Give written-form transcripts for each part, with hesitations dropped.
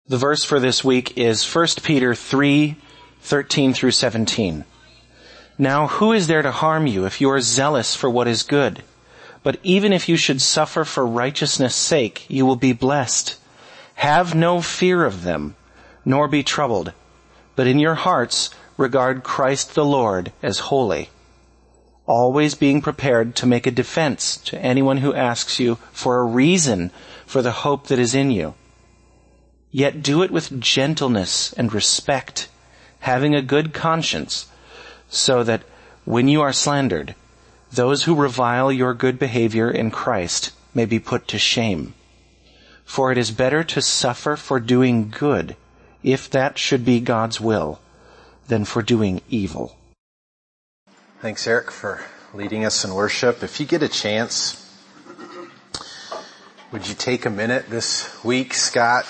The verse for this week is 1 Peter 3:13 through 17. Now who is there to harm you if you are zealous for what is good? But even if you should suffer for righteousness' sake, you will be blessed. Have no fear of them, nor be troubled, but in your hearts regard Christ the Lord as holy, always being prepared to make a defense to anyone who asks you for a reason for the hope that is in you. Yet do it with gentleness and respect, having a good conscience, so that when you are slandered, those who revile your good behavior in Christ may be put to shame. For it is better to suffer for doing good, if that should be God's will, than for doing evil. Thanks, Eric, for leading us in worship. If you get a chance, would you take a minute this week? Scott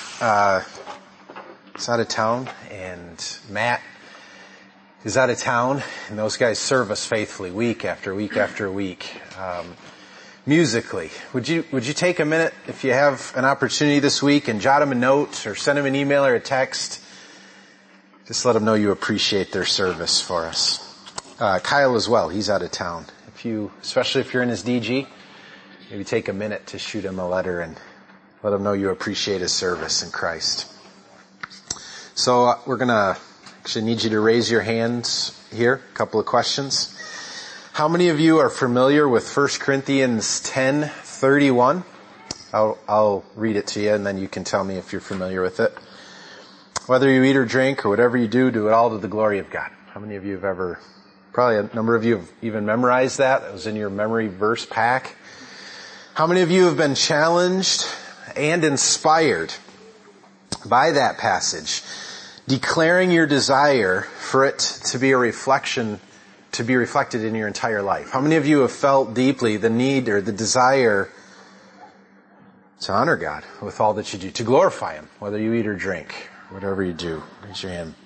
is out of town, and Matt is out of town, and those guys serve us faithfully week after week after week. Musically, would you take a minute if you have an opportunity this week and jot them a note or send them an email or a text? Just let them know you appreciate their service for us. Kyle as well, he's out of town. Especially if you're in his DG, maybe take a minute to shoot him a letter and let him know you appreciate his service in Christ. So we're going to actually need you to raise your hands here. A couple of questions. How many of you are familiar with 1 Corinthians 10:31? I'll read it to you and then you can tell me if you're familiar with it. Whether you eat or drink or whatever you do, do it all to the glory of God. How many of you have ever, probably a number of you have even memorized that. It was in your memory verse pack. How many of you have been challenged and inspired by that passage, declaring your desire for it to be a reflection, to be reflected in your entire life? How many of you have felt deeply the need or the desire to honor God with all that you do, to glorify Him, whether you eat or drink, whatever you do? Raise your hand.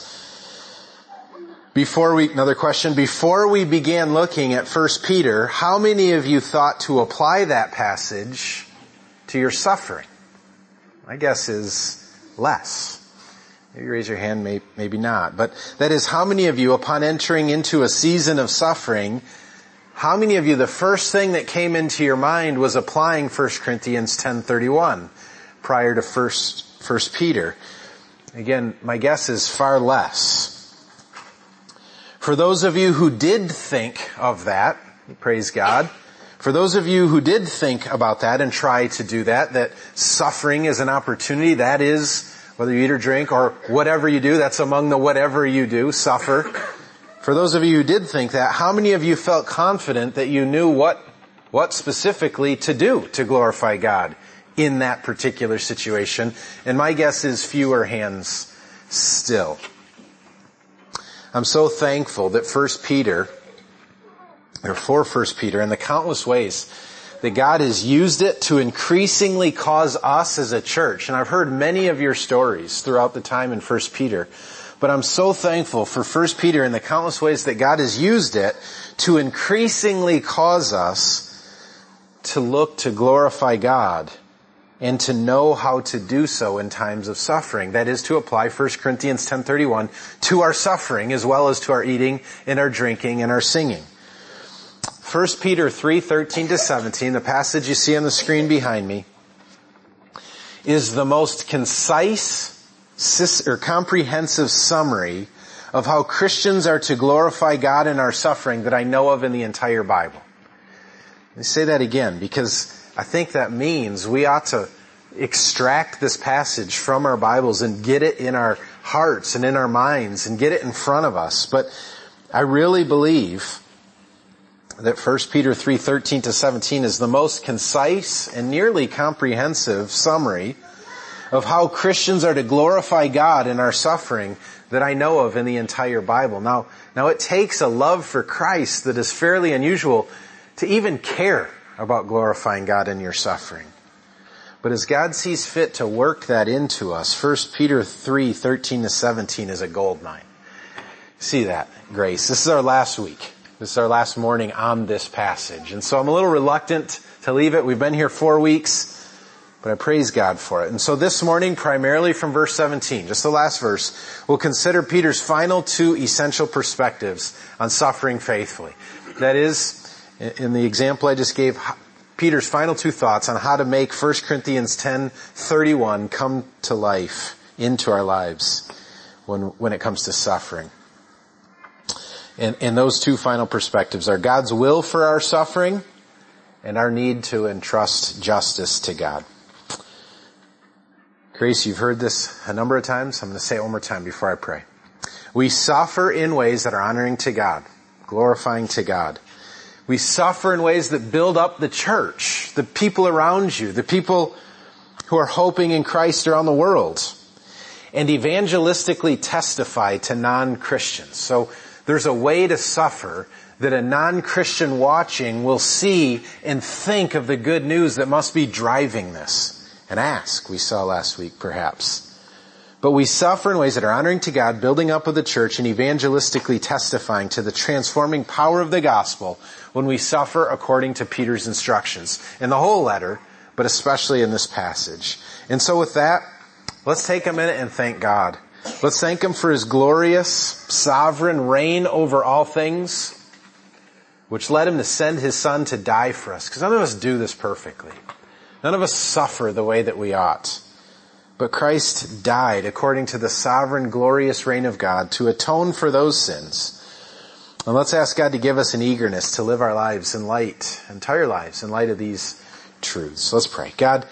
Another question. Before we began looking at 1 Peter, how many of you thought to apply that passage to your suffering? My guess is less. Maybe raise your hand, maybe not. But that is, how many of you, upon entering into a season of suffering, how many of you, the first thing that came into your mind was applying 1 Corinthians 10:31 prior to 1 Peter? Again, my guess is far less. For those of you who did think of that, praise God. For those of you who did think about that and try to do that suffering is an opportunity, that is, whether you eat or drink or whatever you do, that's among the whatever you do, suffer. For those of you who did think that, how many of you felt confident that you knew what specifically to do to glorify God in that particular situation? And my guess is fewer hands still. I'm so thankful that 1 Peter, and the countless ways that God has used it to increasingly cause us as a church. And I've heard many of your stories throughout the time in 1 Peter. But I'm so thankful for 1 Peter and the countless ways that God has used it to increasingly cause us to look to glorify God and to know how to do so in times of suffering. That is, to apply 1 Corinthians 10:31 to our suffering as well as to our eating and our drinking and our singing. 1 Peter 3:13 to 17, the passage you see on the screen behind me, is the most concise or comprehensive summary of how Christians are to glorify God in our suffering that I know of in the entire Bible. Let me say that again, because I think that means we ought to extract this passage from our Bibles and get it in our hearts and in our minds and get it in front of us. But I really believe that 1 Peter 3:13 to 17 is the most concise and nearly comprehensive summary of how Christians are to glorify God in our suffering that I know of in the entire Bible. Now it takes a love for Christ that is fairly unusual to even care about glorifying God in your suffering. But as God sees fit to work that into us, 1 Peter 3:13 to 17 is a gold mine. See that, Grace? This is our last week. This is our last morning on this passage. And so I'm a little reluctant to leave it. We've been here 4 weeks. But I praise God for it. And so this morning, primarily from verse 17, just the last verse, we'll consider Peter's final two essential perspectives on suffering faithfully. That is, in the example I just gave, Peter's final two thoughts on how to make 1 Corinthians 10:31 come to life into our lives when it comes to suffering. And those two final perspectives are God's will for our suffering and our need to entrust justice to God. Grace, you've heard this a number of times. I'm going to say it one more time before I pray. We suffer in ways that are honoring to God, glorifying to God. We suffer in ways that build up the church, the people around you, the people who are hoping in Christ around the world, and evangelistically testify to non-Christians. So there's a way to suffer that a non-Christian watching will see and think of the good news that must be driving this. And ask, we saw last week perhaps. But we suffer in ways that are honoring to God, building up of the church, and evangelistically testifying to the transforming power of the gospel when we suffer according to Peter's instructions. In the whole letter, but especially in this passage. And so with that, let's take a minute and thank God. Let's thank Him for His glorious, sovereign reign over all things, which led Him to send His Son to die for us. Because none of us do this perfectly. None of us suffer the way that we ought. But Christ died according to the sovereign, glorious reign of God to atone for those sins. And let's ask God to give us an eagerness to live our lives in light, entire lives, in light of these truths. Let's pray. God,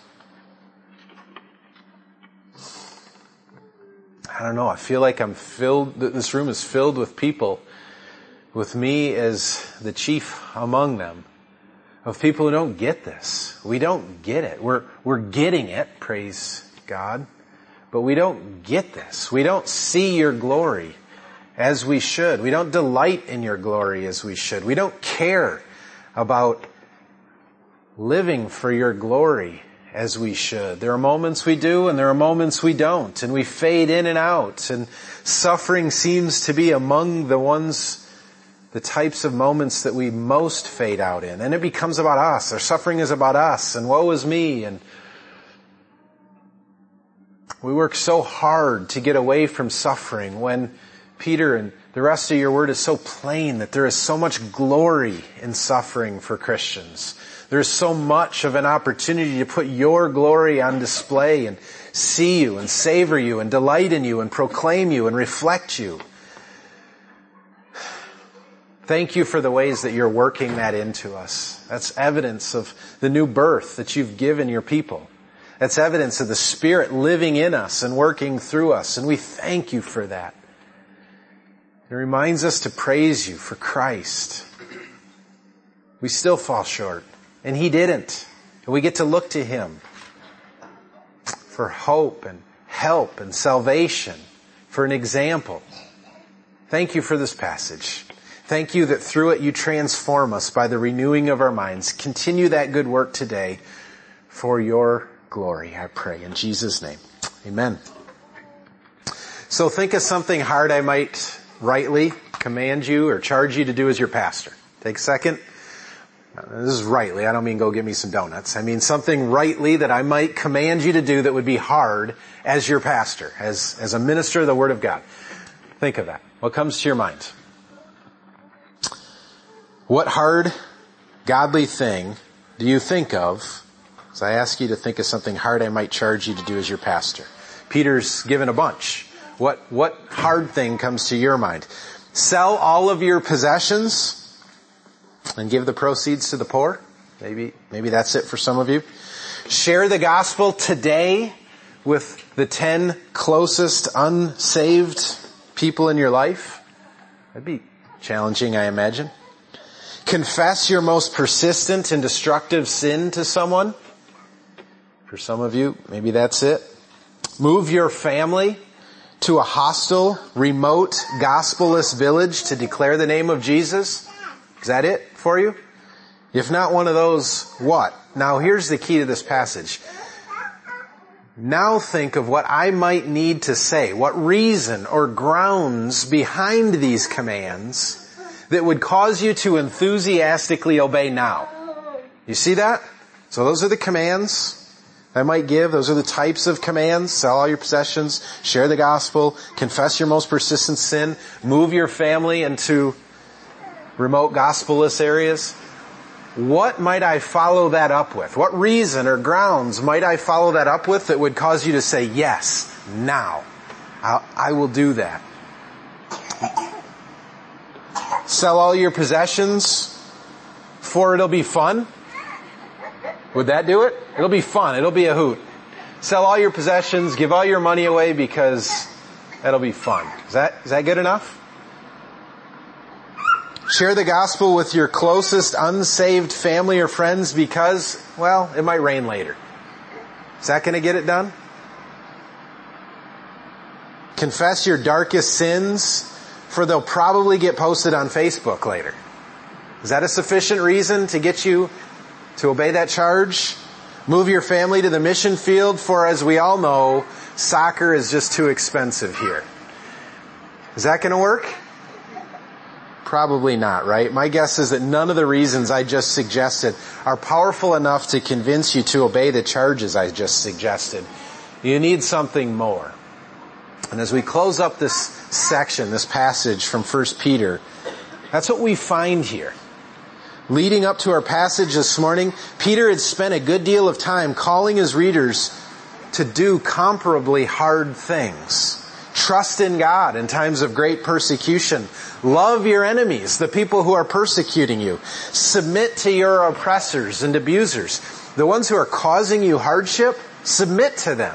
I don't know, I feel like this room is filled with people, with me as the chief among them, of people who don't get this. We don't get it. We're getting it, praise God, but we don't get this. We don't see your glory as we should. We don't delight in your glory as we should. We don't care about living for your glory as we should. There are moments we do and there are moments we don't, and we fade in and out, and suffering seems to be among the types of moments that we most fade out in. And it becomes about us. Our suffering is about us, and woe is me. And we work so hard to get away from suffering when Peter and the rest of your word is so plain that there is so much glory in suffering for Christians. There is so much of an opportunity to put your glory on display and see you and savor you and delight in you and proclaim you and reflect you. Thank you for the ways that you're working that into us. That's evidence of the new birth that you've given your people. That's evidence of the Spirit living in us and working through us. And we thank you for that. It reminds us to praise you for Christ. We still fall short, and He didn't. And we get to look to Him for hope and help and salvation, for an example. Thank you for this passage. Thank you that through it you transform us by the renewing of our minds. Continue that good work today for your glory, I pray. In Jesus' name, amen. So think of something hard I might rightly command you or charge you to do as your pastor. Take a second. This is rightly. I don't mean go get me some donuts. I mean something rightly that I might command you to do that would be hard as your pastor, as a minister of the Word of God. Think of that. What comes to your mind? What hard, godly thing do you think of as I ask you to think of something hard I might charge you to do as your pastor? Peter's given a bunch. What hard thing comes to your mind? Sell all of your possessions and give the proceeds to the poor? Maybe that's it for some of you. Share the gospel today with the 10 closest unsaved people in your life? That'd be challenging, I imagine. Confess your most persistent and destructive sin to someone? For some of you, maybe that's it. Move your family to a hostile, remote, gospel-less village to declare the name of Jesus? Is that it for you? If not one of those, what? Now here's the key to this passage. Now think of what I might need to say, what reason or grounds behind these commands that would cause you to enthusiastically obey now. You see that? So those are the commands. I might give. Those are the types of commands. Sell all your possessions, share the gospel, confess your most persistent sin, move your family into remote gospelless areas. What might I follow that up with? What reason or grounds might I follow that up with that would cause you to say, yes, now, I will do that? Sell all your possessions for it'll be fun? Would that do it? It'll be fun. It'll be a hoot. Sell all your possessions, give all your money away because that'll be fun. Is that good enough? Share the gospel with your closest unsaved family or friends because, well, it might rain later. Is that going to get it done? Confess your darkest sins for they'll probably get posted on Facebook later. Is that a sufficient reason to get you to obey that charge? Move your family to the mission field for, as we all know, soccer is just too expensive here. Is that going to work? Probably not, right? My guess is that none of the reasons I just suggested are powerful enough to convince you to obey the charges I just suggested. You need something more. And as we close up this section, this passage from 1 Peter, that's what we find here. Leading up to our passage this morning, Peter had spent a good deal of time calling his readers to do comparably hard things. Trust in God in times of great persecution. Love your enemies, the people who are persecuting you. Submit to your oppressors and abusers. The ones who are causing you hardship, submit to them.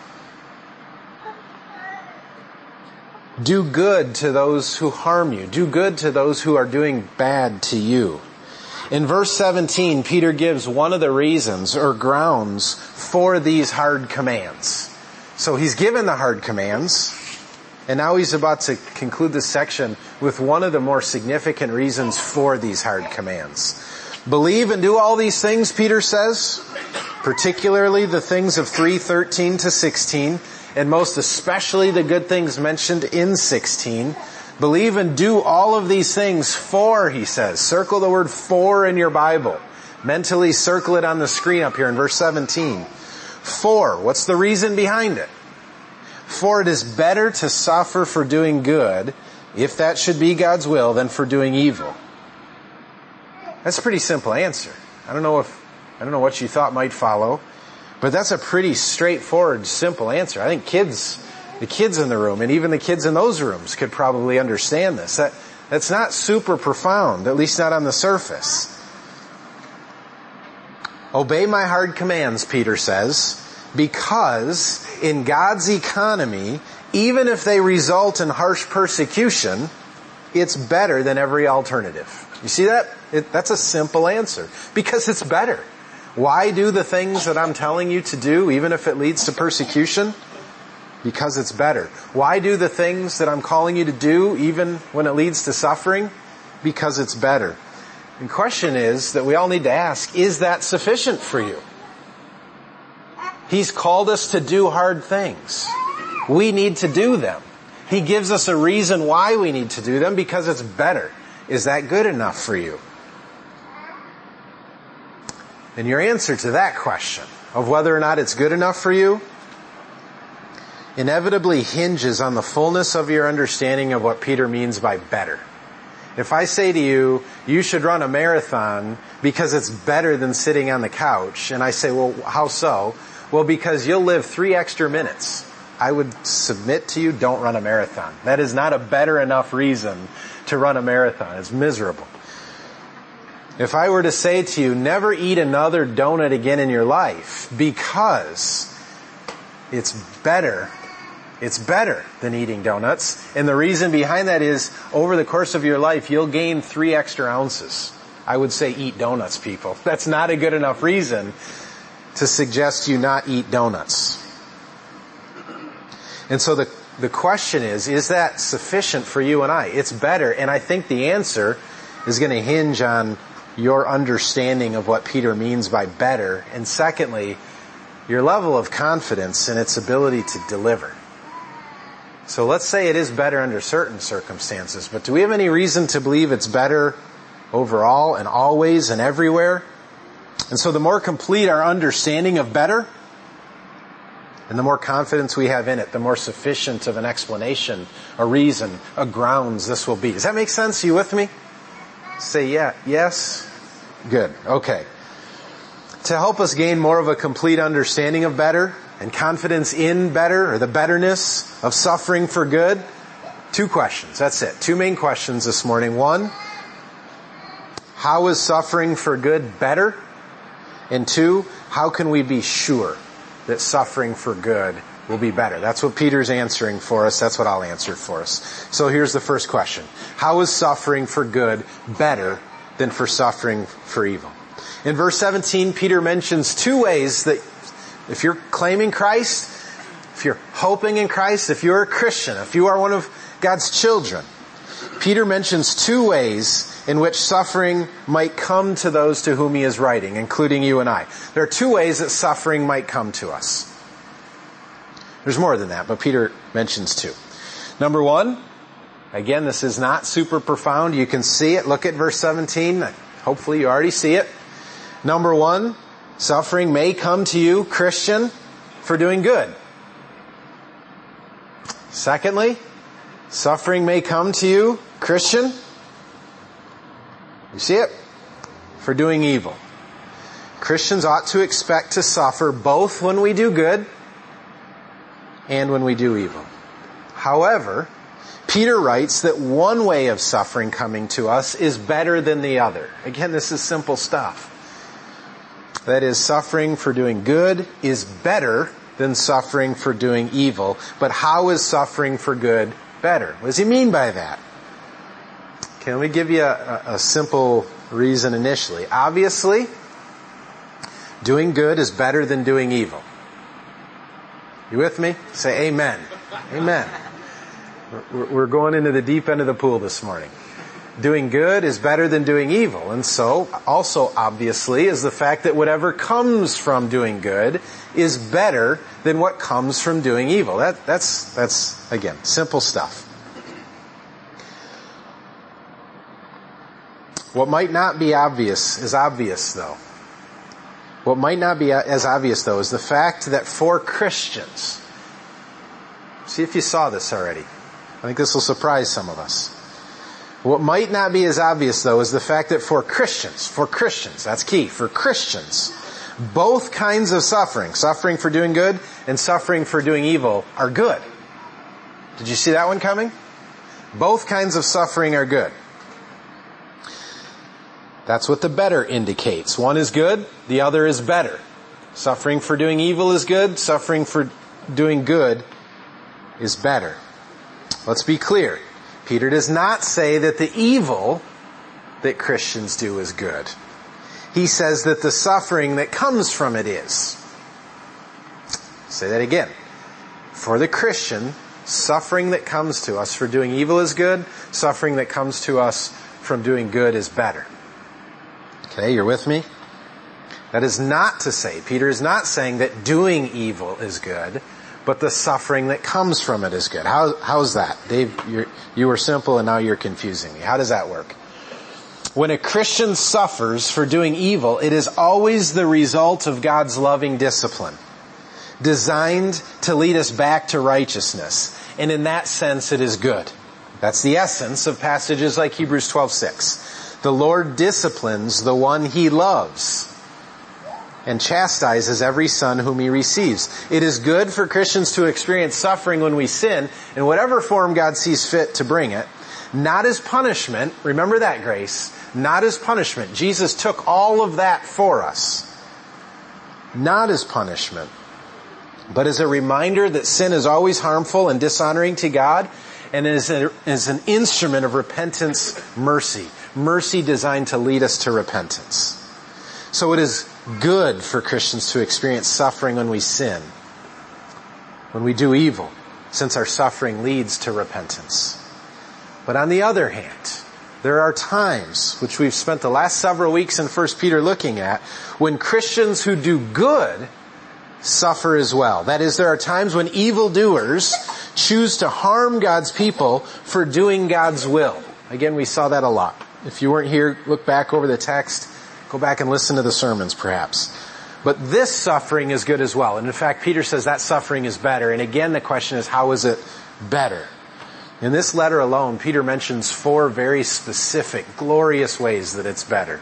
Do good to those who harm you. Do good to those who are doing bad to you. In verse 17, Peter gives one of the reasons or grounds for these hard commands. So he's given the hard commands, and now he's about to conclude this section with one of the more significant reasons for these hard commands. Believe and do all these things, Peter says, particularly the things of 3:13 to 16, and most especially the good things mentioned in 16. Believe and do all of these things for, he says. Circle the word for in your Bible. Mentally circle it on the screen up here in verse 17. For, what's the reason behind it? For it is better to suffer for doing good, if that should be God's will, than for doing evil. That's a pretty simple answer. I don't know what you thought might follow, but that's a pretty straightforward, simple answer. I think the kids in the room, and even the kids in those rooms could probably understand this. That's not super profound, at least not on the surface. Obey my hard commands, Peter says, because in God's economy, even if they result in harsh persecution, it's better than every alternative. You see that? That's a simple answer. Because it's better. Why do the things that I'm telling you to do, even if it leads to persecution? Because it's better. Why do the things that I'm calling you to do, even when it leads to suffering? Because it's better. The question is that we all need to ask, is that sufficient for you? He's called us to do hard things. We need to do them. He gives us a reason why we need to do them, because it's better. Is that good enough for you? And your answer to that question of whether or not it's good enough for you inevitably hinges on the fullness of your understanding of what Peter means by better. If I say to you, you should run a marathon because it's better than sitting on the couch, and I say, well, how so? Well, because you'll live 3 extra minutes. I would submit to you, don't run a marathon. That is not a better enough reason to run a marathon. It's miserable. If I were to say to you, never eat another donut again in your life because it's better than eating donuts. And the reason behind that is, over the course of your life, you'll gain 3 extra ounces. I would say eat donuts, people. That's not a good enough reason to suggest you not eat donuts. And so the question is that sufficient for you and I? It's better, and I think the answer is going to hinge on your understanding of what Peter means by better, and secondly, your level of confidence in its ability to deliver. So let's say it is better under certain circumstances, but do we have any reason to believe it's better overall and always and everywhere? And so the more complete our understanding of better, And the more confidence we have in it, the more sufficient of an explanation, a reason, a grounds this will be. Does that make sense? Are you with me? Say yeah. Yes? Good. Okay. To help us gain more of a complete understanding of better and confidence in better, or the betterness of suffering for good, 2 questions. That's it. 2 main questions this morning. 1, how is suffering for good better? And 2, how can we be sure that suffering for good will be better? That's what Peter's answering for us. That's what I'll answer for us. So here's the first question. How is suffering for good better than for suffering for evil? In verse 17, Peter mentions 2 ways that if you're claiming Christ, if you're hoping in Christ, if you're a Christian, if you are one of God's children, Peter mentions 2 ways in which suffering might come to those to whom he is writing, including you and I. There are 2 ways that suffering might come to us. There's more than that, but Peter mentions 2. Number 1, again, this is not super profound. You can see it. Look at verse 17. Hopefully you already see it. Number 1, suffering may come to you, Christian, for doing good. Secondly, suffering may come to you, Christian, you see it? For doing evil. Christians ought to expect to suffer both when we do good and when we do evil. However, Peter writes that one way of suffering coming to us is better than the other. Again, this is simple stuff. That is, suffering for doing good is better than suffering for doing evil. But how is suffering for good better? What does he mean by that? Can we give you a simple reason initially? Obviously, doing good is better than doing evil. You with me? Say amen. Amen. We're going into the deep end of the pool this morning. Doing good is better than doing evil. And so, also obviously, is the fact that whatever comes from doing good is better than what comes from doing evil. That's again, simple stuff. What might not be obvious is obvious, though. What might not be as obvious, though, is the fact that for Christians, see if you saw this already. I think this will surprise some of us. What might not be as obvious, though, is the fact that for Christians, that's key, for Christians, both kinds of suffering for doing good and suffering for doing evil, are good. Did you see that one coming? Both kinds of suffering are good. That's what the better indicates. One is good, the other is better. Suffering for doing evil is good, suffering for doing good is better. Let's be clear. Peter does not say that the evil that Christians do is good. He says that the suffering that comes from it is. Say that again. For the Christian, suffering that comes to us for doing evil is good. Suffering that comes to us from doing good is better. Okay, you're with me? That is not to say, Peter is not saying that doing evil is good, but the suffering that comes from it is good. How's that? Dave, you were simple and now you're confusing me. How does that work? When a Christian suffers for doing evil, it is always the result of God's loving discipline, designed to lead us back to righteousness. And in that sense, it is good. That's the essence of passages like Hebrews 12:6. The Lord disciplines the one He loves and chastises every son whom He receives. It is good for Christians to experience suffering when we sin, in whatever form God sees fit to bring it, not as punishment. Remember that, grace. Not as punishment. Jesus took all of that for us. Not as punishment, but as a reminder that sin is always harmful and dishonoring to God, and is an instrument of repentance mercy. Mercy designed to lead us to repentance. So it is good for Christians to experience suffering when we sin, when we do evil, since our suffering leads to repentance. But on the other hand, there are times, which we've spent the last several weeks in 1 Peter looking at, when Christians who do good suffer as well. That is, there are times when evildoers choose to harm God's people for doing God's will. Again, we saw that a lot. If you weren't here, look back over the text. Go back and listen to the sermons, perhaps. But this suffering is good as well. And in fact, Peter says that suffering is better. And again, the question is, how is it better? In this letter alone, Peter mentions 4 very specific, glorious ways that it's better.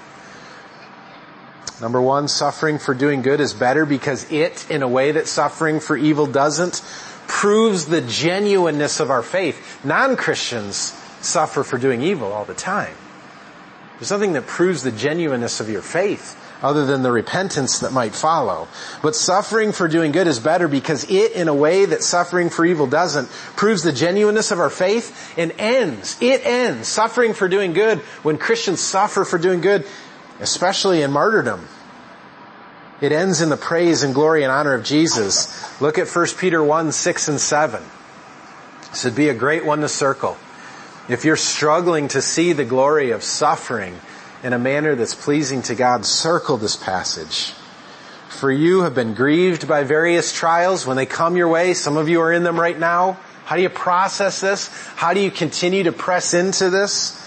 Number 1, suffering for doing good is better because it, in a way that suffering for evil doesn't, proves the genuineness of our faith. Non-Christians suffer for doing evil all the time. There's nothing that proves the genuineness of your faith other than the repentance that might follow. But suffering for doing good is better because it, in a way that suffering for evil doesn't, proves the genuineness of our faith and ends. Suffering for doing good, when Christians suffer for doing good, especially in martyrdom, it ends in the praise and glory and honor of Jesus. Look at 1 Peter 1, 6 and 7. This would be a great one to circle. If you're struggling to see the glory of suffering in a manner that's pleasing to God, circle this passage. For you have been grieved by various trials when they come your way. Some of you are in them right now. How do you process this? How do you continue to press into this?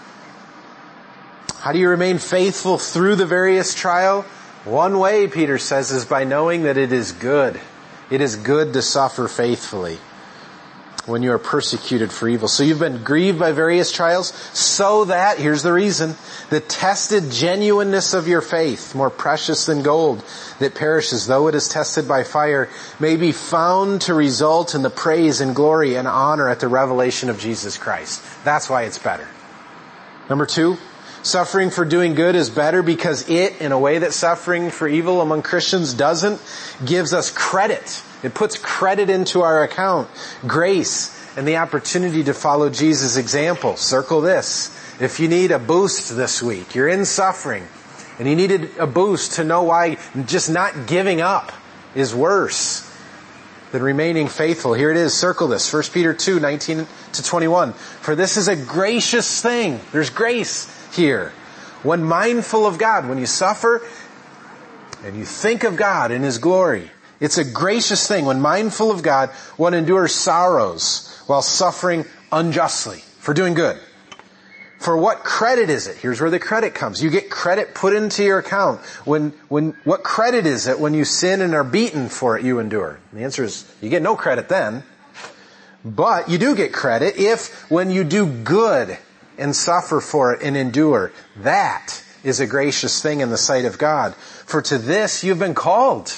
How do you remain faithful through the various trial? One way, Peter says, is by knowing that it is good. It is good to suffer faithfully when you are persecuted for evil. So you've been grieved by various trials so that, here's the reason, the tested genuineness of your faith, more precious than gold that perishes though it is tested by fire, may be found to result in the praise and glory and honor at the revelation of Jesus Christ. That's why it's better. Number 2, suffering for doing good is better because it, in a way that suffering for evil among Christians doesn't, gives us credit. It puts credit into our account, grace, and the opportunity to follow Jesus' example. Circle this. If you need a boost this week, you're in suffering, and you needed a boost to know why just not giving up is worse than remaining faithful. Here it is. Circle this. 1 Peter 2, 19 to 21. For this is a gracious thing. There's grace here. When mindful of God, when you suffer and you think of God in His glory, it's a gracious thing. When mindful of God, one endures sorrows while suffering unjustly for doing good. For what credit is it? Here's where the credit comes. You get credit put into your account. What credit is it when you sin and are beaten for it you endure? And the answer is you get no credit then. But you do get credit if when you do good and suffer for it and endure, that is a gracious thing in the sight of God. For to this you've been called.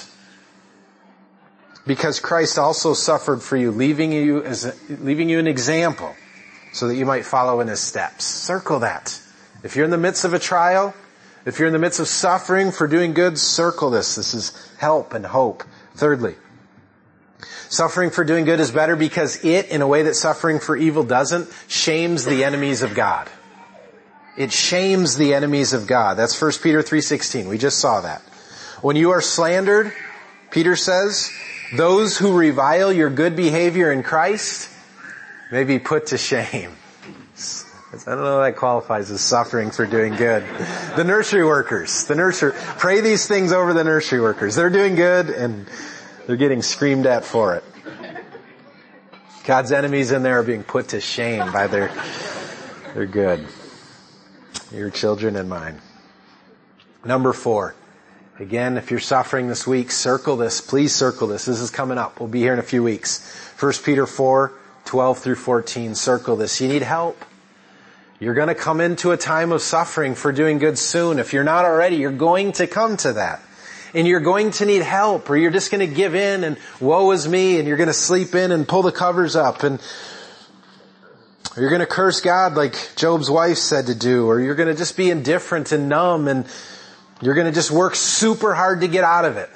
Because Christ also suffered for you, leaving you an example so that you might follow in His steps. Circle that. If you're in the midst of a trial, if you're in the midst of suffering for doing good, circle this. This is help and hope. Thirdly, suffering for doing good is better because it, in a way that suffering for evil doesn't, shames the enemies of God. It shames the enemies of God. That's 1 Peter 3:16. We just saw that. When you are slandered, Peter says, those who revile your good behavior in Christ may be put to shame. I don't know if that qualifies as suffering for doing good. The nursery workers. Pray these things over the nursery workers. They're doing good and they're getting screamed at for it. God's enemies in there are being put to shame by their good. Your children and mine. Number 4. Again, if you're suffering this week, circle this. Please circle this. This is coming up. We'll be here in a few weeks. 1 Peter 4, 12 through 14. Circle this. You need help. You're going to come into a time of suffering for doing good soon. If you're not already, you're going to come to that. And you're going to need help, or you're just going to give in and woe is me, and you're going to sleep in and pull the covers up, and you're going to curse God like Job's wife said to do, or you're going to just be indifferent and numb, and you're going to just work super hard to get out of it.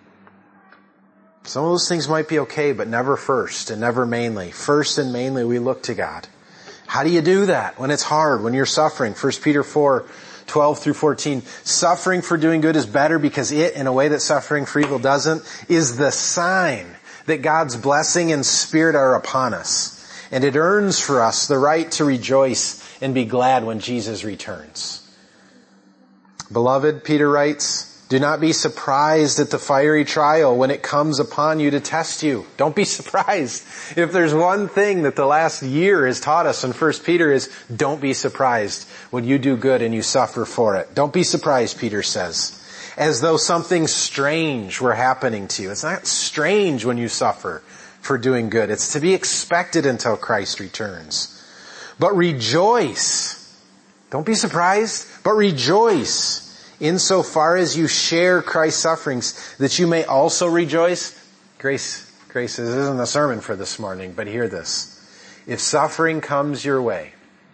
Some of those things might be okay, but never first and never mainly. First and mainly, we look to God. How do you do that when it's hard, when you're suffering? 1 Peter 4, 12 through 14. Suffering for doing good is better because it, in a way that suffering for evil doesn't, is the sign that God's blessing and Spirit are upon us. And it earns for us the right to rejoice and be glad when Jesus returns. Beloved, Peter writes, do not be surprised at the fiery trial when it comes upon you to test you. Don't be surprised. If there's one thing that the last year has taught us in 1 Peter is don't be surprised when you do good and you suffer for it. Don't be surprised, Peter says. as though something strange were happening to you. It's not strange when you suffer for doing good. It's to be expected until Christ returns. But rejoice. Don't be surprised, but rejoice insofar as you share Christ's sufferings, that you may also rejoice. Grace, this isn't a sermon for this morning, but hear this. If suffering comes your way,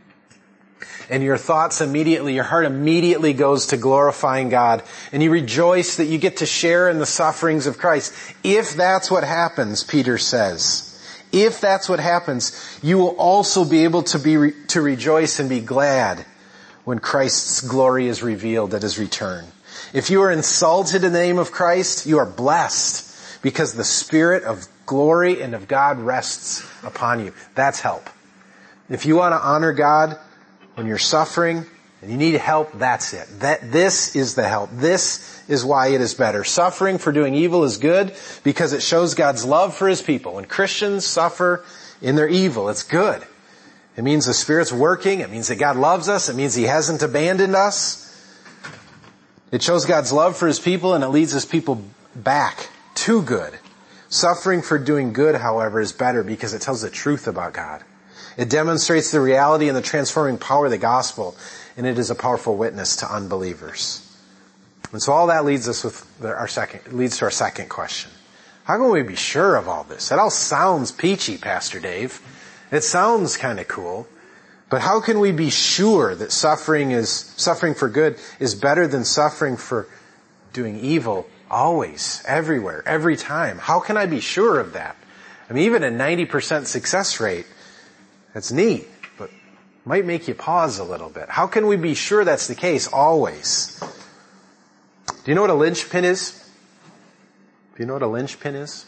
and your thoughts immediately, your heart immediately goes to glorifying God, and you rejoice that you get to share in the sufferings of Christ. If that's what happens, Peter says, if that's what happens, you will also be able to rejoice and be glad when Christ's glory is revealed at His return. If you are insulted in the name of Christ, you are blessed because the Spirit of glory and of God rests upon you. That's help. If you want to honor God when you're suffering and you need help, that's it. This is the help. This is why it is better. Suffering for doing evil is good because it shows God's love for His people. When Christians suffer in their evil, it's good. It means the Spirit's working. It means that God loves us. It means He hasn't abandoned us. It shows God's love for His people, and it leads His people back to good. Suffering for doing good, however, is better because it tells the truth about God. It demonstrates the reality and the transforming power of the gospel, and it is a powerful witness to unbelievers. And so all that leads us to our second question. How can we be sure of all this? That all sounds peachy, Pastor Dave. It sounds kind of cool. But how can we be sure that suffering for good is better than suffering for doing evil always, everywhere, every time? How can I be sure of that? I mean, even a 90% success rate, that's neat, but might make you pause a little bit. How can we be sure that's the case always? Do you know what a linchpin is? Do you know what a linchpin is?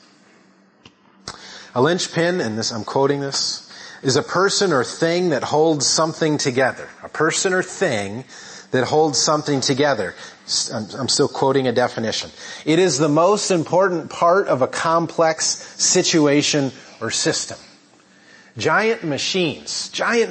A linchpin, and this, I'm quoting this, is a person or thing that holds something together. A person or thing that holds something together. I'm still quoting a definition. It is the most important part of a complex situation or system. Giant machines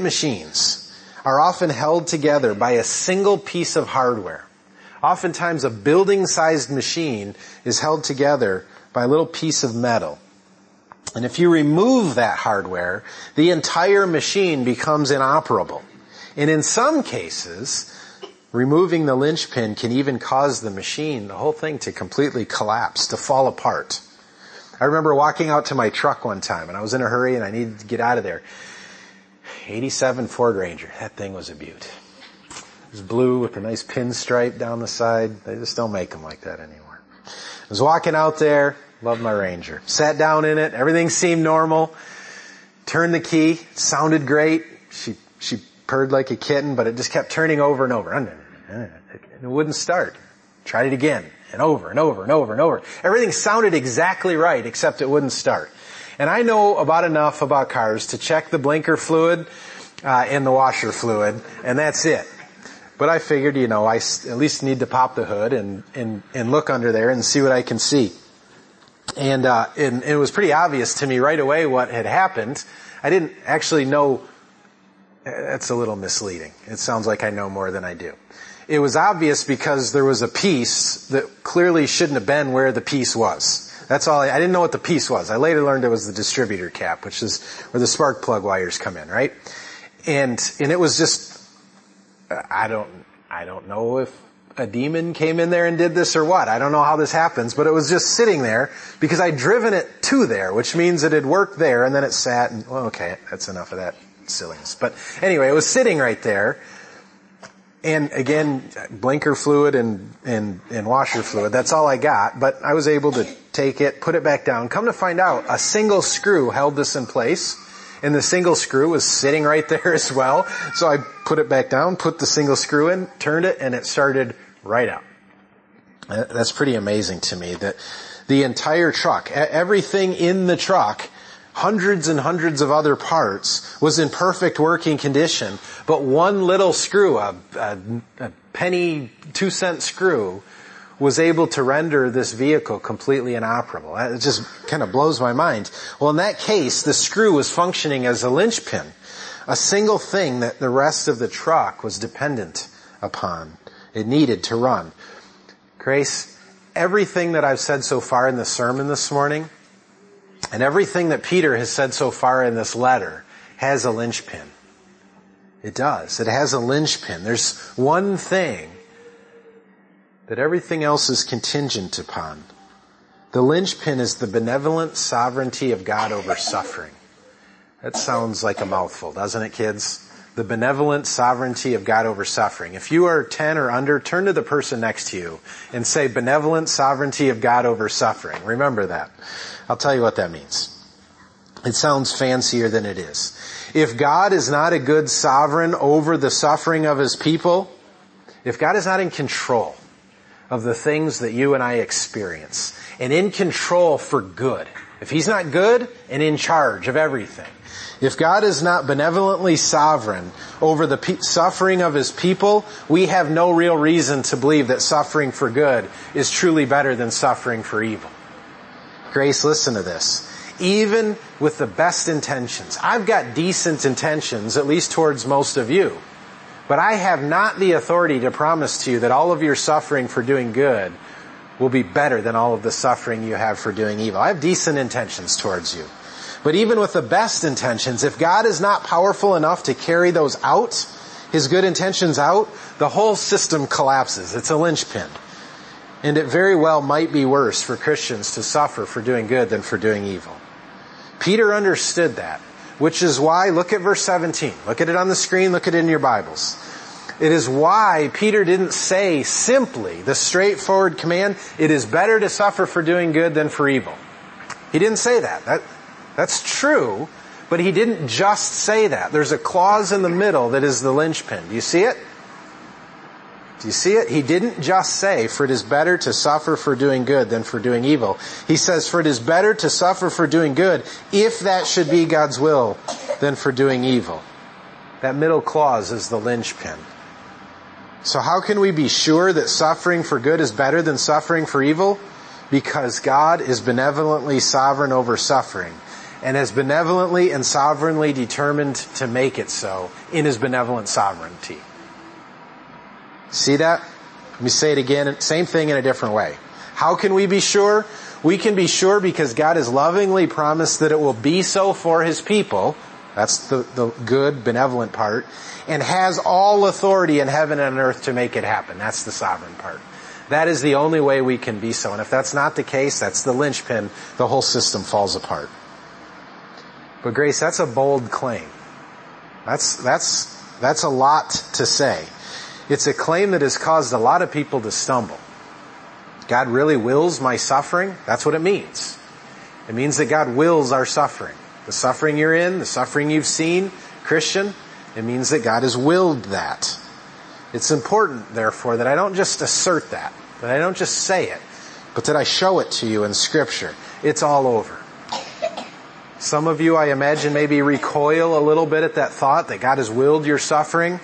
are often held together by a single piece of hardware. Oftentimes a building-sized machine is held together by a little piece of metal. And if you remove that hardware, the entire machine becomes inoperable. And in some cases, removing the linchpin can even cause the machine, the whole thing, to completely collapse, to fall apart. I remember walking out to my truck one time, and I was in a hurry and I needed to get out of there. 87 Ford Ranger. That thing was a beaut. It was blue with a nice pinstripe down the side. They just don't make them like that anymore. I was walking out there. Loved my Ranger. Sat down in it. Everything seemed normal. Turned the key. It sounded great. She purred like a kitten, but it just kept turning over and over. And it wouldn't start. Tried it again. And over and over and over and over. Everything sounded exactly right, except it wouldn't start. And I know about enough about cars to check the blinker fluid and the washer fluid, and that's it. But I figured, I at least need to pop the hood and look under there and see what I can see. And it was pretty obvious to me right away what had happened. I didn't actually know. That's a little misleading. It sounds like I know more than I do. It was obvious because there was a piece that clearly shouldn't have been where the piece was. That's all. I didn't know what the piece was. I later learned it was the distributor cap, which is where the spark plug wires come in, right? And it was just, I don't know if a demon came in there and did this or what. I don't know how this happens, but it was just sitting there because I'd driven it to there, which means it had worked there, and then it sat and, well, okay, that's enough of that silliness. But anyway, it was sitting right there. And again, blinker fluid and washer fluid, that's all I got. But I was able to take it, put it back down. Come to find out, a single screw held this in place. And the single screw was sitting right there as well. So I put it back down, put the single screw in, turned it, and it started right out. That's pretty amazing to me that the entire truck, everything in the truck, hundreds and hundreds of other parts, was in perfect working condition. But one little screw, a penny 2-cent screw, was able to render this vehicle completely inoperable. It just kind of blows my mind. Well, in that case, the screw was functioning as a linchpin, a single thing that the rest of the truck was dependent upon. It needed to run. Grace, everything that I've said so far in the sermon this morning, and everything that Peter has said so far in this letter, has a linchpin. It does. It has a linchpin. There's one thing that everything else is contingent upon. The linchpin is the benevolent sovereignty of God over suffering. That sounds like a mouthful, doesn't it, kids? The benevolent sovereignty of God over suffering. If you are 10 or under, turn to the person next to you and say, benevolent sovereignty of God over suffering. Remember that. I'll tell you what that means. It sounds fancier than it is. If God is not a good sovereign over the suffering of His people, if God is not in control of the things that you and I experience, and in control for good, if He's not good and in charge of everything, if God is not benevolently sovereign over the suffering of His people, we have no real reason to believe that suffering for good is truly better than suffering for evil. Grace, listen to this. Even with the best intentions, I've got decent intentions, at least towards most of you, but I have not the authority to promise to you that all of your suffering for doing good will be better than all of the suffering you have for doing evil. I have decent intentions towards you. But even with the best intentions, if God is not powerful enough to carry those out, His good intentions out, the whole system collapses. It's a linchpin. And it very well might be worse for Christians to suffer for doing good than for doing evil. Peter understood that, which is why, look at verse 17. Look at it on the screen, look at it in your Bibles. It is why Peter didn't say simply the straightforward command, it is better to suffer for doing good than for evil. He didn't say that. That's true, but he didn't just say that. There's a clause in the middle that is the linchpin. Do you see it? Do you see it? He didn't just say, for it is better to suffer for doing good than for doing evil. He says, for it is better to suffer for doing good, if that should be God's will, than for doing evil. That middle clause is the linchpin. So how can we be sure that suffering for good is better than suffering for evil? Because God is benevolently sovereign over suffering, and has benevolently and sovereignly determined to make it so in His benevolent sovereignty. See that? Let me say it again. Same thing in a different way. How can we be sure? We can be sure because God has lovingly promised that it will be so for His people. That's the good, benevolent part. And has all authority in heaven and earth to make it happen. That's the sovereign part. That is the only way we can be so. And if that's not the case, that's the linchpin. The whole system falls apart. But Grace, that's a bold claim. That's a lot to say. It's a claim that has caused a lot of people to stumble. God really wills my suffering? That's what it means. It means that God wills our suffering. The suffering you're in, the suffering you've seen, Christian, it means that God has willed that. It's important, therefore, that I don't just assert that I don't just say it, but that I show it to you in Scripture. It's all over. Some of you, I imagine, maybe recoil a little bit at that thought that God has willed your suffering.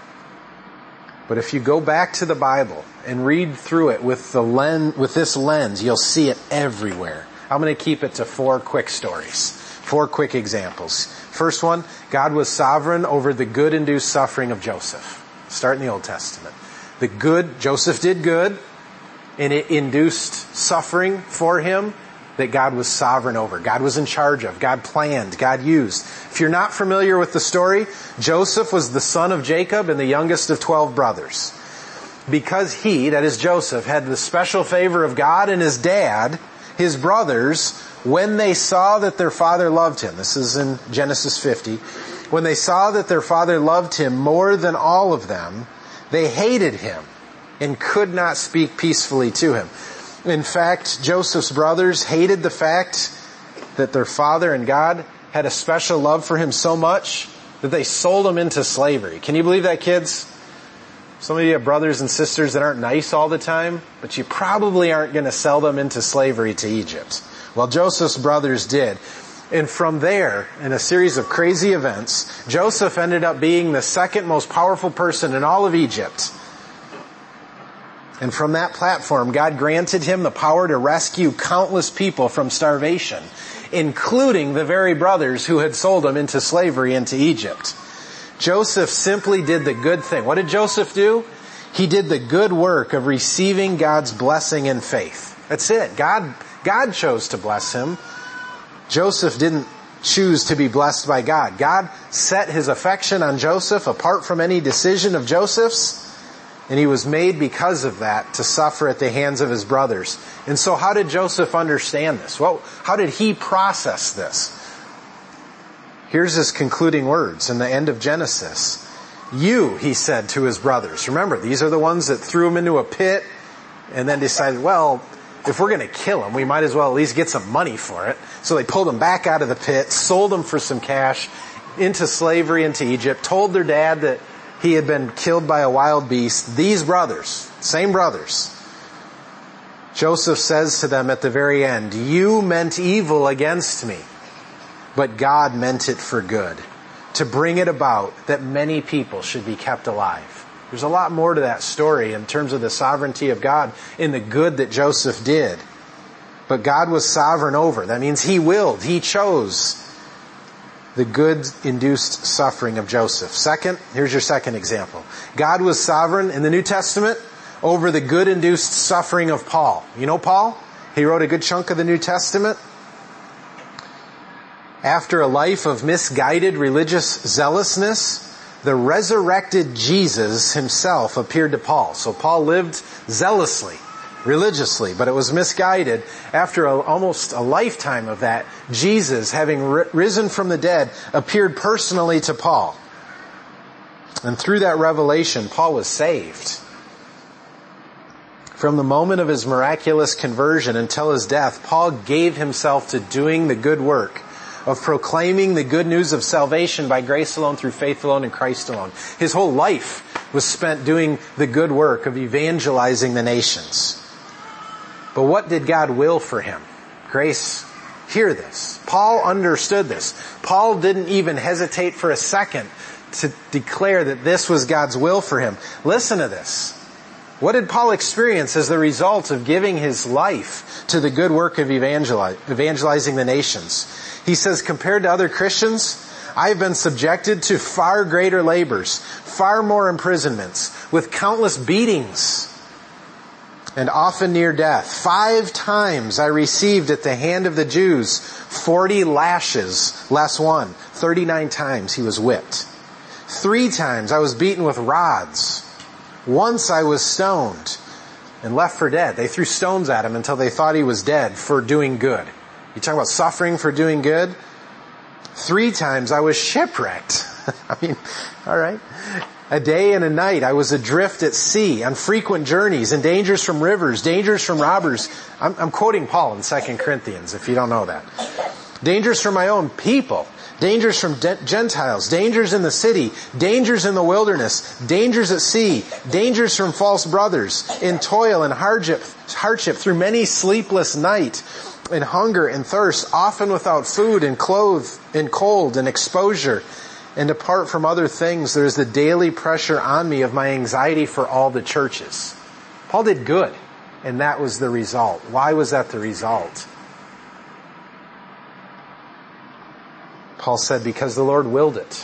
But if you go back to the Bible and read through it with this lens, you'll see it everywhere. I'm going to keep it to 4 quick stories, 4 quick examples. First one, God was sovereign over the good-induced suffering of Joseph. Start in the Old Testament. Joseph did good, and it induced suffering for him that God was sovereign over. God was in charge of. God planned. God used. If you're not familiar with the story, Joseph was the son of Jacob and the youngest of 12 brothers. Because he, that is Joseph, had the special favor of God and his dad, his brothers, when they saw that their father loved him, this is in Genesis 50, when they saw that their father loved him more than all of them, they hated him and could not speak peacefully to him. In fact, Joseph's brothers hated the fact that their father and God had a special love for him so much that they sold him into slavery. Can you believe that, kids? Some of you have brothers and sisters that aren't nice all the time, but you probably aren't going to sell them into slavery to Egypt. Well, Joseph's brothers did. And from there, in a series of crazy events, Joseph ended up being the second most powerful person in all of Egypt. And from that platform, God granted him the power to rescue countless people from starvation, including the very brothers who had sold him into slavery into Egypt. Joseph simply did the good thing. What did Joseph do? He did the good work of receiving God's blessing in faith. That's it. God chose to bless him. Joseph didn't choose to be blessed by God. God set his affection on Joseph apart from any decision of Joseph's, and he was made because of that to suffer at the hands of his brothers. And so how did Joseph understand this? Well, how did he process this? Here's his concluding words in the end of Genesis. You, he said to his brothers. Remember, these are the ones that threw him into a pit and then decided, well, if we're going to kill him, we might as well at least get some money for it. So they pulled him back out of the pit, sold him for some cash, into slavery into Egypt, told their dad that he had been killed by a wild beast. These brothers, same brothers, Joseph says to them at the very end, you meant evil against me, but God meant it for good, to bring it about that many people should be kept alive. There's a lot more to that story in terms of the sovereignty of God in the good that Joseph did. But God was sovereign over. That means he willed, he chose the good-induced suffering of Joseph. Second, here's your second example. God was sovereign in the New Testament over the good-induced suffering of Paul. You know Paul? He wrote a good chunk of the New Testament. After a life of misguided religious zealousness, the resurrected Jesus himself appeared to Paul. So Paul lived zealously, religiously, but it was misguided. After almost a lifetime of that, Jesus, having risen from the dead, appeared personally to Paul. And through that revelation, Paul was saved. From the moment of his miraculous conversion until his death, Paul gave himself to doing the good work of proclaiming the good news of salvation by grace alone, through faith alone, in Christ alone. His whole life was spent doing the good work of evangelizing the nations. But what did God will for him? Grace, hear this. Paul understood this. Paul didn't even hesitate for a second to declare that this was God's will for him. Listen to this. What did Paul experience as the result of giving his life to the good work of evangelizing the nations? He says, compared to other Christians, I've been subjected to far greater labors, far more imprisonments, with countless beatings, and often near death. 5 times I received at the hand of the Jews 40 lashes, less one. 39 times he was whipped. 3 times I was beaten with rods. Once I was stoned and left for dead. They threw stones at him until they thought he was dead for doing good. You talk about suffering for doing good? 3 times I was shipwrecked. I mean, all right. A day and a night I was adrift at sea, on frequent journeys, in dangers from rivers, dangers from robbers. I'm quoting Paul in 2 Corinthians, if you don't know that. Dangers from my own people. Dangers from Gentiles, dangers in the city, dangers in the wilderness, dangers at sea, dangers from false brothers, in toil and hardship through many sleepless nights, in hunger and thirst, often without food and clothes, in cold and exposure. And apart from other things, there is the daily pressure on me of my anxiety for all the churches. Paul did good, and that was the result. Why was that the result? Paul said, because the Lord willed it.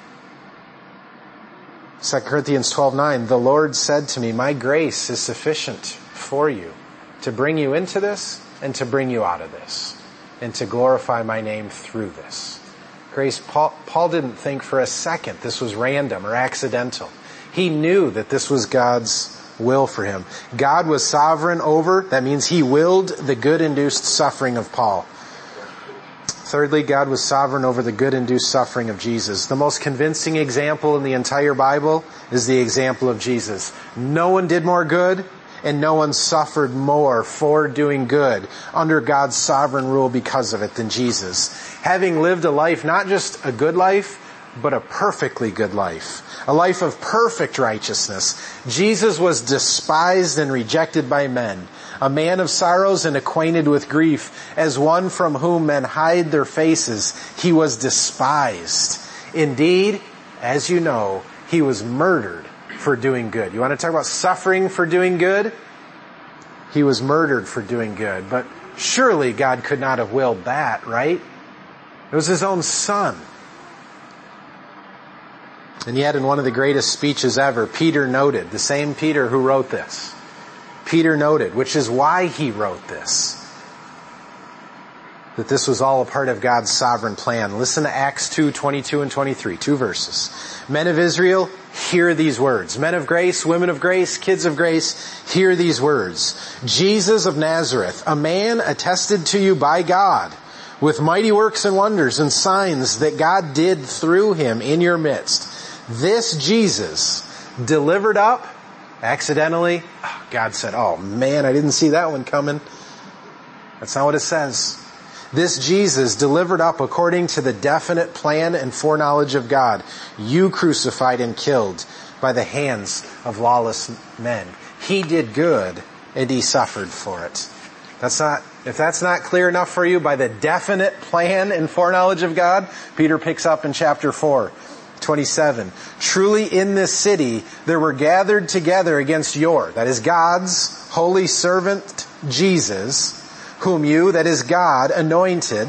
2 Corinthians 12:9, the Lord said to me, my grace is sufficient for you to bring you into this and to bring you out of this and to glorify my name through this. Grace, Paul didn't think for a second this was random or accidental. He knew that this was God's will for him. God was sovereign over, that means he willed the good-induced suffering of Paul. Thirdly, God was sovereign over the good-induced suffering of Jesus. The most convincing example in the entire Bible is the example of Jesus. No one did more good, and no one suffered more for doing good under God's sovereign rule because of it than Jesus. Having lived a life, not just a good life, but a perfectly good life. A life of perfect righteousness. Jesus was despised and rejected by men. A man of sorrows and acquainted with grief, as one from whom men hide their faces, he was despised. Indeed, as you know, he was murdered for doing good. You want to talk about suffering for doing good? He was murdered for doing good. But surely God could not have willed that, right? It was his own son. And yet in one of the greatest speeches ever, Peter noted, the same Peter who wrote this, Peter noted, which is why he wrote this, that this was all a part of God's sovereign plan. Listen to Acts 2:22 and 23, 2 verses. Men of Israel, hear these words. Men of grace, women of grace, kids of grace, hear these words. Jesus of Nazareth, a man attested to you by God, with mighty works and wonders and signs that God did through him in your midst. This Jesus, delivered up accidentally. God said, oh man, I didn't see that one coming. That's not what it says. This Jesus, delivered up according to the definite plan and foreknowledge of God, you crucified and killed by the hands of lawless men. He did good and he suffered for it. If that's not clear enough for you, by the definite plan and foreknowledge of God, Peter picks up in chapter 4:27. Truly in this city there were gathered together against that is God's, holy servant Jesus, whom you, that is God, anointed.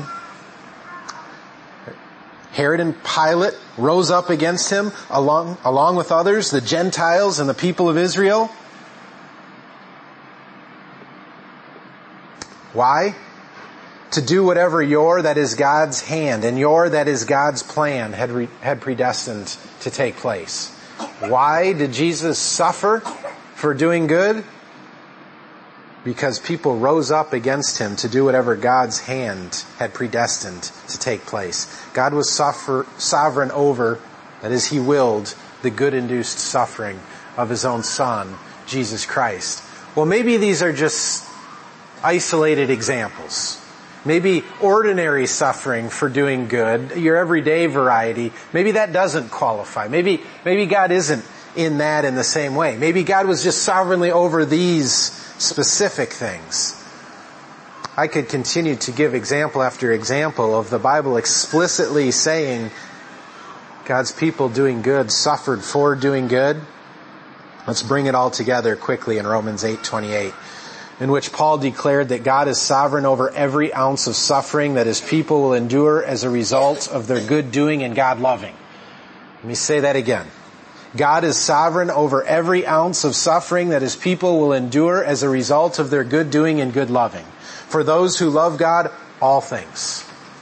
Herod and Pilate rose up against him along with others, the Gentiles and the people of Israel. Why? To do whatever that is God's hand, and that is God's plan had predestined to take place. Why did Jesus suffer for doing good? Because people rose up against him to do whatever God's hand had predestined to take place. God was sovereign over, that is, he willed the good-induced suffering of his own Son, Jesus Christ. Well, maybe these are just isolated examples. Maybe ordinary suffering for doing good, your everyday variety, maybe that doesn't qualify. Maybe God isn't in that in the same way. Maybe God was just sovereignly over these specific things. I could continue to give example after example of the Bible explicitly saying God's people doing good suffered for doing good. Let's bring it all together quickly in Romans 8:28, in which Paul declared that God is sovereign over every ounce of suffering that his people will endure as a result of their good doing and God loving. Let me say that again. God is sovereign over every ounce of suffering that his people will endure as a result of their good doing and good loving. For those who love God, all things,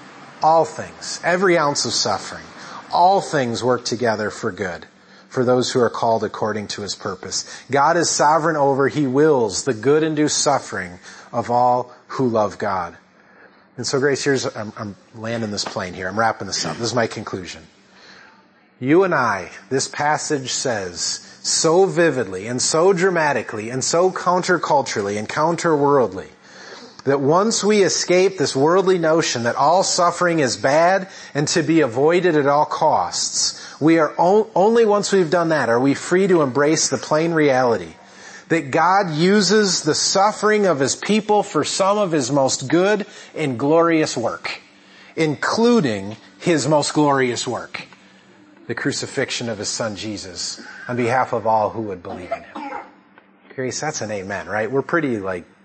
every ounce of suffering, all things work together for good for those who are called according to his purpose. God is sovereign over, he wills the good-induced suffering of all who love God. And so Grace, I'm landing this plane here. I'm wrapping this up. This is my conclusion. You and I, this passage says so vividly and so dramatically and so counterculturally and counterworldly that once we escape this worldly notion that all suffering is bad and to be avoided at all costs, we are only once we've done that are we free to embrace the plain reality that God uses the suffering of his people for some of his most good and glorious work, including his most glorious work, the crucifixion of his Son Jesus on behalf of all who would believe in him. Grace, that's an amen, right? We're pretty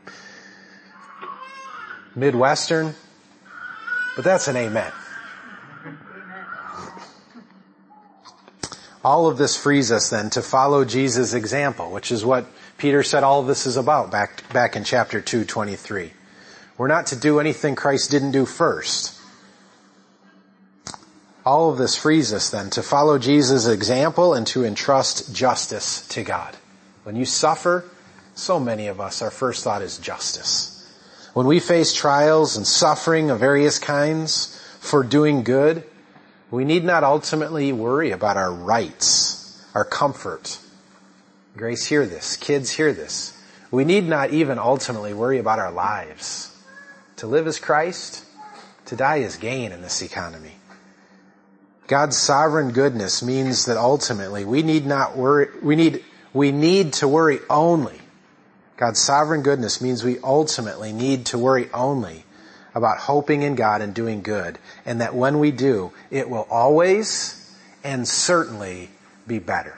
Midwestern, but that's an amen. All of this frees us then to follow Jesus' example, which is what Peter said all of this is about back in chapter 2:23. We're not to do anything Christ didn't do first. All of this frees us then to follow Jesus' example and to entrust justice to God. When you suffer, so many of us, our first thought is justice. When we face trials and suffering of various kinds for doing good, we need not ultimately worry about our rights, our comfort. Grace, hear this. Kids, hear this. We need not even ultimately worry about our lives. To live is Christ, to die is gain in this economy. God's sovereign goodness means that ultimately we need to worry only. God's sovereign goodness means we ultimately need to worry only about hoping in God and doing good, and that when we do, it will always and certainly be better.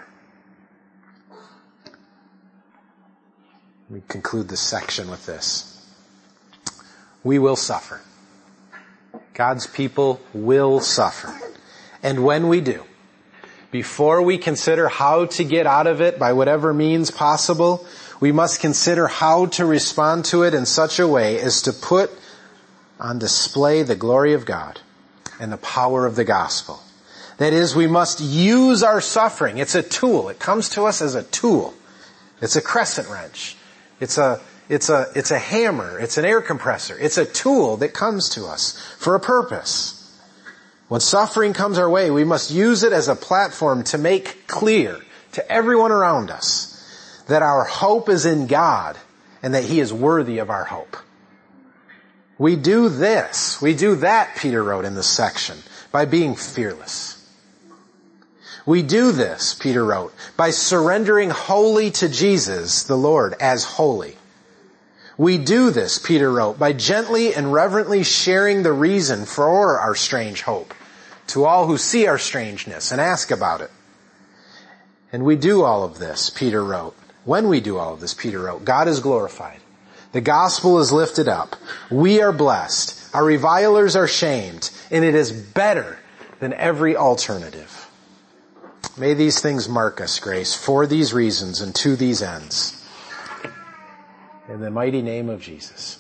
Let me conclude this section with this. We will suffer. God's people will suffer. And when we do, before we consider how to get out of it by whatever means possible, we must consider how to respond to it in such a way as to put on display the glory of God and the power of the gospel. That is, we must use our suffering. It's a tool. It comes to us as a tool. It's a crescent wrench. It's a hammer. It's an air compressor. It's a tool that comes to us for a purpose. When suffering comes our way, we must use it as a platform to make clear to everyone around us that our hope is in God and that He is worthy of our hope. We do this, we do that, Peter wrote in this section, by being fearless. We do this, Peter wrote, by surrendering wholly to Jesus, the Lord, as holy. We do this, Peter wrote, by gently and reverently sharing the reason for our strange hope to all who see our strangeness and ask about it. And we do all of this, Peter wrote. When we do all of this, Peter wrote, God is glorified. The gospel is lifted up. We are blessed. Our revilers are shamed. And it is better than every alternative. May these things mark us, Grace, for these reasons and to these ends. In the mighty name of Jesus.